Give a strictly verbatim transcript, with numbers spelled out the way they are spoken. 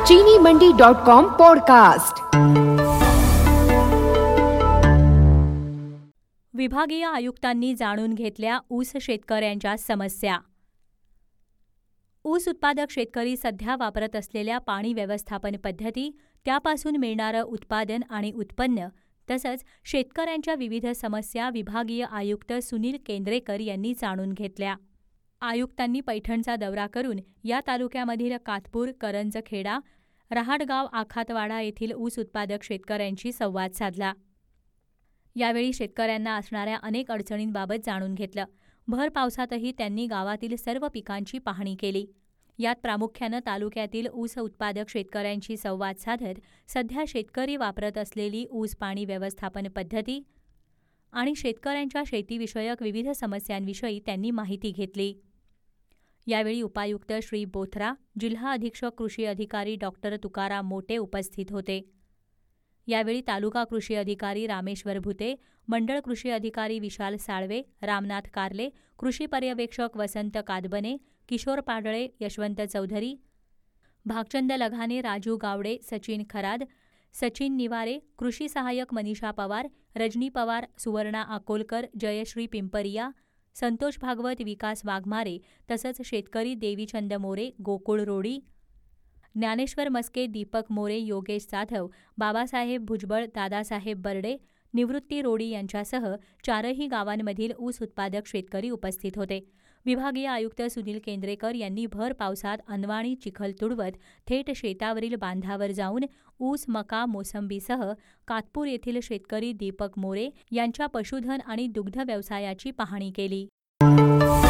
चीनी मंडी dot com podcast. विभागीय आयुक्तांनी जाणून घेतल्या ऊस शेतकऱ्यांच्या समस्या। ऊस उत्पादक शेतकरी सध्या वापरत असलेल्या पाणी व्यवस्थापन पद्धती, त्यापासून मिळणारं उत्पादन आणि उत्पन्न तसंच शेतकऱ्यांच्या विविध समस्या विभागीय आयुक्त सुनील केंद्रेकर यांनी जाणून घेतल्या। आयुक्तांनी पैठणचा दौरा करून या तालुक्यामधील कातपूर, करंजखेडा, रहाटगाव, आखातवाडा येथील ऊस उत्पादक शेतकऱ्यांशी संवाद साधला। यावेळी शेतकऱ्यांना असणाऱ्या अनेक अडचणींबाबत जाणून घेतलं। भर पावसातही त्यांनी गावातील सर्व पिकांची पाहणी केली। यात प्रामुख्यानं तालुक्यातील ऊस उत्पादक शेतकऱ्यांशी संवाद साधत सध्या शेतकरी वापरत असलेली ऊस पाणी व्यवस्थापन पद्धती आणि शेतकऱ्यांच्या शेतीविषयक विविध समस्यांविषयी त्यांनी माहिती घेतली। यावेळी उपायुक्त श्री बोथरा, जिल्हा अधीक्षक कृषी अधिकारी डॉक्टर तुकाराम मोटे उपस्थित होते। यावेळी तालुका कृषी अधिकारी रामेश्वर भुते, मंडळ कृषी अधिकारी विशाल साळवे, रामनाथ कारले, कृषी पर्यवेक्षक वसंत कादबने, किशोर पाडळे, यशवंत चौधरी, भागचंद लघाने, राजू गावडे, सचिन खराद, सचिन निवारे, कृषी सहाय्यक मनीषा पवार, रजनी पवार, सुवर्णा अकोलकर, जयश्री पिंपरिया, संतोष भागवत, विकास वाघमारे तसंच शेतकरी देवीचंद मोरे, गोकुळ रोडी, ज्ञानेश्वर मस्के, दीपक मोरे, योगेश जाधव, बाबासाहेब भुजबळ, दादासाहेब बर्डे, निवृत्ती रोडी यांच्यासह चारही गावांमधील ऊस उत्पादक शेतकरी उपस्थित होते। विभागीय आयुक्त सुनील केंद्रेकर यांनी भर पावसात अनवाणी चिखल तुडवत थेट शेतावरील बांधावर जाऊन ऊस, मका, मोसंबीसह कातपूर येथील शेतकरी दीपक मोरे यांच्या पशुधन आणि दुग्ध व्यवसायाची पाहणी केली।